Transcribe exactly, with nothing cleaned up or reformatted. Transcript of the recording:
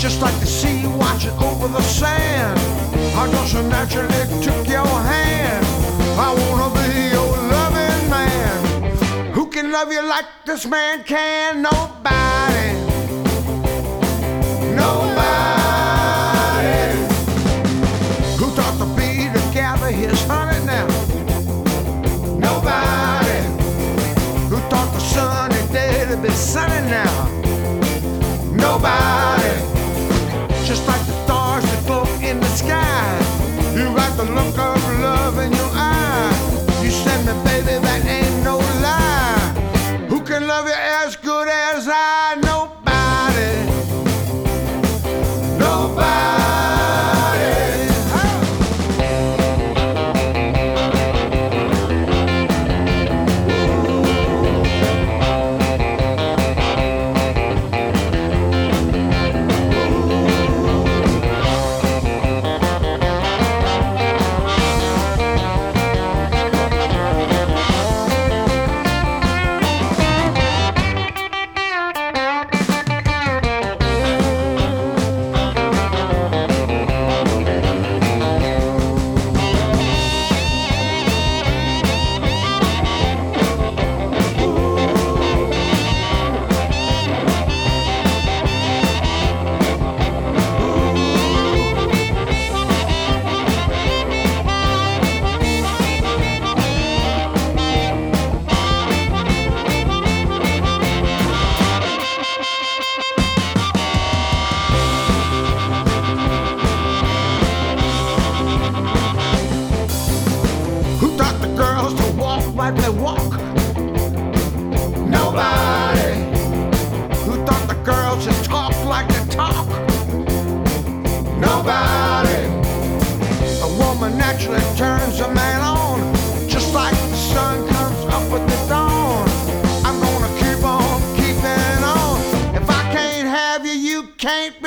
just like the sea watching over the sand. I just naturally took your hand. I wanna be your loving man. Who can love you like this man can? Nobody. Nobody. Who taught the bee to gather his honey now? Nobody. Who taught the sunny day to be sunny now? Nobody. Just like the stars that glow in the sky, you got the look of love in your eye. You said me, baby, that ain't no lie. Who can love you as good as I? Nobody. Nobody. Like they walk. Nobody. Who thought the girls should talk like they talk? Nobody. A woman naturally turns a man on, just like the sun comes up with the dawn. I'm gonna keep on keeping on. If I can't have you, you can't be